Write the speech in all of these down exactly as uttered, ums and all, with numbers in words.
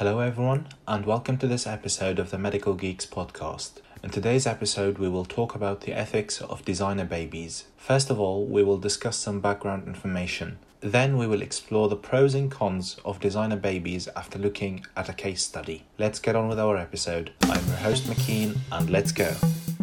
Hello everyone, and welcome to this episode of the Medical Geeks podcast. In today's episode, we will talk about the ethics of designer babies. First of all, we will discuss some background information. Then we will explore the pros and cons of designer babies after looking at a case study. Let's get on with our episode. I'm your host McKean, and let's go.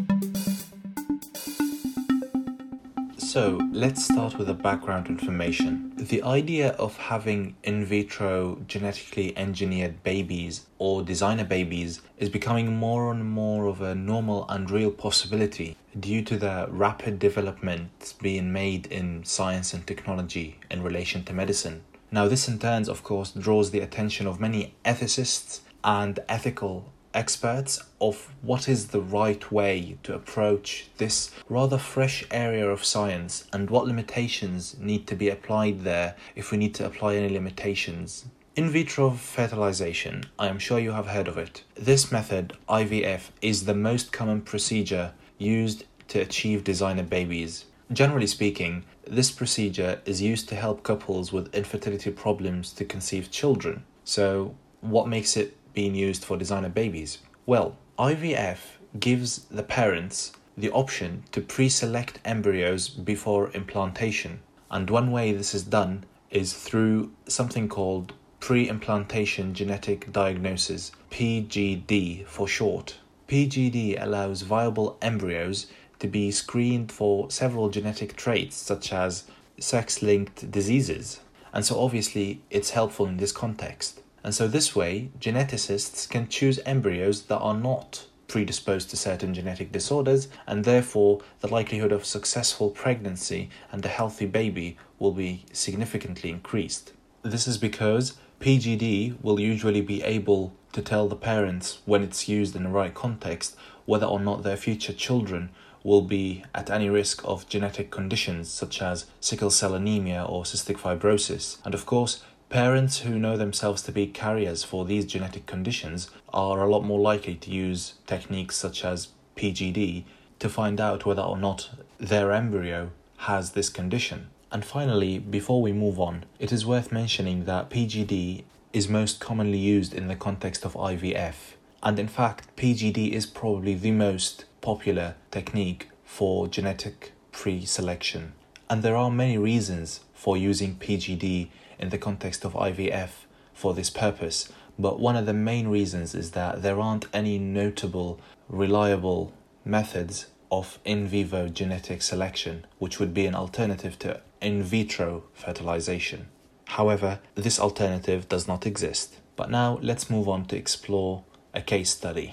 So, let's start with the background information. The idea of having in vitro genetically engineered babies or designer babies is becoming more and more of a normal and real possibility due to the rapid developments being made in science and technology in relation to medicine. Now, this in turn, of course, draws the attention of many ethicists and ethical experts of what is the right way to approach this rather fresh area of science and what limitations need to be applied there if we need to apply any limitations. In vitro fertilization, I am sure you have heard of it. This method, I V F, is the most common procedure used to achieve designer babies. Generally speaking, this procedure is used to help couples with infertility problems to conceive children. So, what makes it being used for designer babies? Well, I V F gives the parents the option to pre-select embryos before implantation. And one way this is done is through something called pre-implantation genetic diagnosis, P G D for short. P G D allows viable embryos to be screened for several genetic traits such as sex-linked diseases. And so obviously it's helpful in this context. And so this way, geneticists can choose embryos that are not predisposed to certain genetic disorders, and therefore the likelihood of successful pregnancy and a healthy baby will be significantly increased. This is because P G D will usually be able to tell the parents, when it's used in the right context, whether or not their future children will be at any risk of genetic conditions such as sickle cell anemia or cystic fibrosis. And of course, parents who know themselves to be carriers for these genetic conditions are a lot more likely to use techniques such as P G D to find out whether or not their embryo has this condition. And finally, before we move on, it is worth mentioning that P G D is most commonly used in the context of I V F. And in fact, P G D is probably the most popular technique for genetic pre-selection. And there are many reasons for using P G D in the context of I V F for this purpose, but one of the main reasons is that there aren't any notable, reliable methods of in vivo genetic selection, which would be an alternative to in vitro fertilization. However, this alternative does not exist. But now let's move on to explore a case study.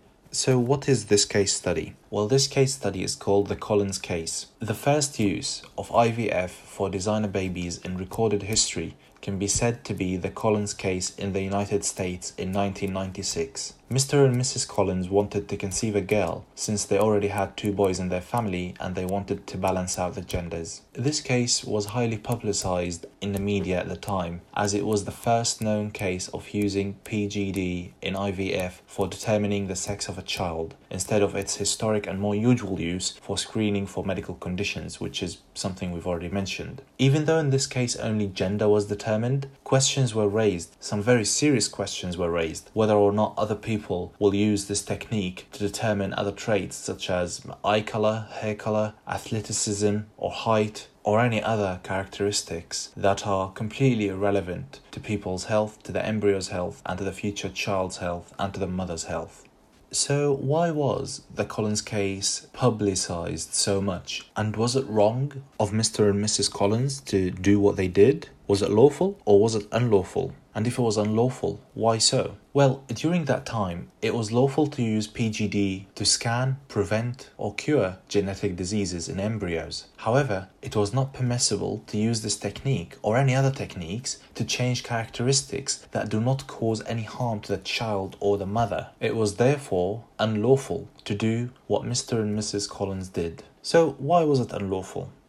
So what is this case study? Well, this case study is called the Collins case. The first use of I V F for designer babies in recorded history can be said to be the Collins case in the United States in nineteen ninety-six. Mister and Missus Collins wanted to conceive a girl since they already had two boys in their family and they wanted to balance out the genders. This case was highly publicized in the media at the time, as it was the first known case of using P G D in I V F for determining the sex of a child, instead of its historic and more usual use for screening for medical conditions, which is something we've already mentioned. Even though in this case only gender was determined, questions were raised, some very serious questions were raised, whether or not other people will use this technique to determine other traits such as eye color, hair color, athleticism, or height, or any other characteristics that are completely irrelevant to people's health, to the embryo's health, and to the future child's health, and to the mother's health. So why was the Collins case publicized so much? And was it wrong of Mister and Missus Collins to do what they did? Was it lawful or was it unlawful? And if it was unlawful, why so? Well, during that time, it was lawful to use P G D to scan, prevent, or cure genetic diseases in embryos. However, it was not permissible to use this technique or any other techniques to change characteristics that do not cause any harm to the child or the mother. It was therefore unlawful to do what Mister and Missus Collins did. So why was it unlawful?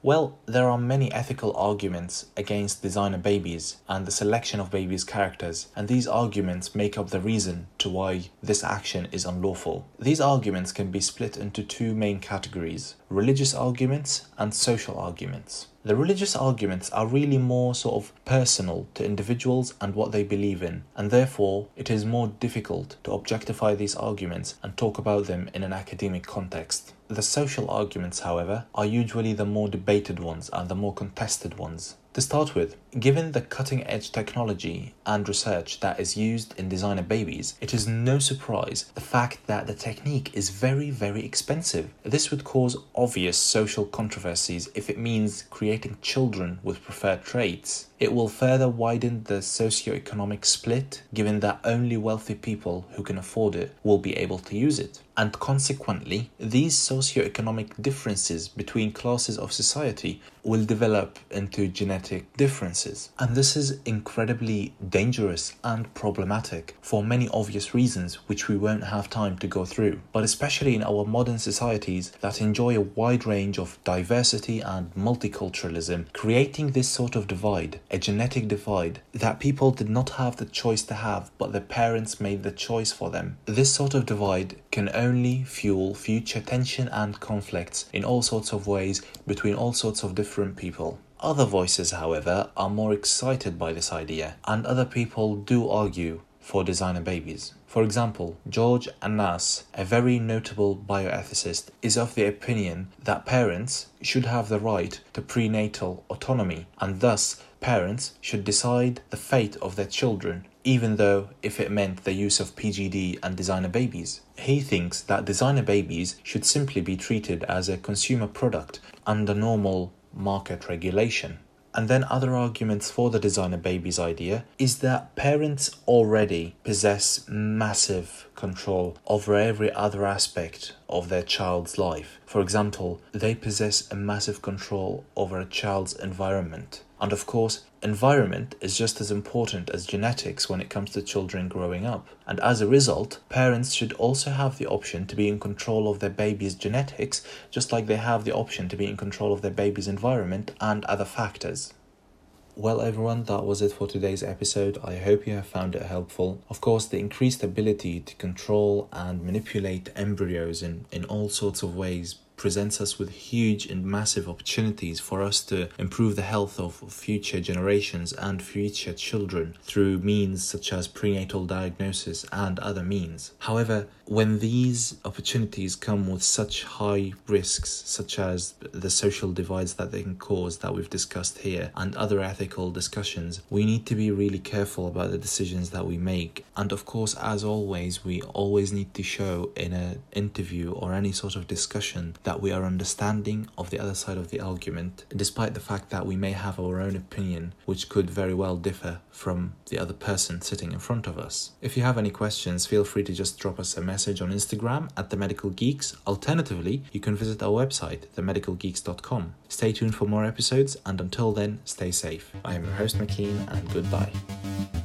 Well, there are many ethical arguments against designer babies and the selection of babies' characters, and these arguments make up the reason to why this action is unlawful. These arguments can be split into two main categories: religious arguments and social arguments. The religious arguments are really more sort of personal to individuals and what they believe in, and therefore it is more difficult to objectify these arguments and talk about them in an academic context. The social arguments, however, are usually the more debated ones and the more contested ones. To start with, given the cutting-edge technology and research that is used in designer babies, it is no surprise the fact that the technique is very, very expensive. This would cause obvious social controversies if it means creating children with preferred traits. It will further widen the socio-economic split, given that only wealthy people who can afford it will be able to use it. And consequently, these socio-economic differences between classes of society will develop into genetic differences. And this is incredibly dangerous and problematic for many obvious reasons which we won't have time to go through. But especially in our modern societies that enjoy a wide range of diversity and multiculturalism, creating this sort of divide, a genetic divide that people did not have the choice to have, but their parents made the choice for them. This sort of divide can only fuel future tension and conflicts in all sorts of ways between all sorts of different people. Other voices, however, are more excited by this idea, and other people do argue for designer babies. For example, George Annas, a very notable bioethicist, is of the opinion that parents should have the right to prenatal autonomy, and thus parents should decide the fate of their children, even though if it meant the use of P G D and designer babies. He thinks that designer babies should simply be treated as a consumer product under normal market regulation. And then other arguments for the designer babies idea is that parents already possess massive control over every other aspect of their child's life. For example, they possess a massive control over a child's environment. And of course, environment is just as important as genetics when it comes to children growing up. And as a result, parents should also have the option to be in control of their baby's genetics, just like they have the option to be in control of their baby's environment and other factors. Well everyone, that was it for today's episode. I hope you have found it helpful. Of course, the increased ability to control and manipulate embryos in, in all sorts of ways presents us with huge and massive opportunities for us to improve the health of future generations and future children through means such as prenatal diagnosis and other means. However, when these opportunities come with such high risks, such as the social divides that they can cause that we've discussed here and other ethical discussions, we need to be really careful about the decisions that we make. And of course, as always, we always need to show in an interview or any sort of discussion that we are understanding of the other side of the argument, despite the fact that we may have our own opinion, which could very well differ from the other person sitting in front of us. If you have any questions, feel free to just drop us a message on Instagram at The Medical Geeks. Alternatively, you can visit our website, the medical geeks dot com. Stay tuned for more episodes, and until then, stay safe. I am your host, McKean, and goodbye.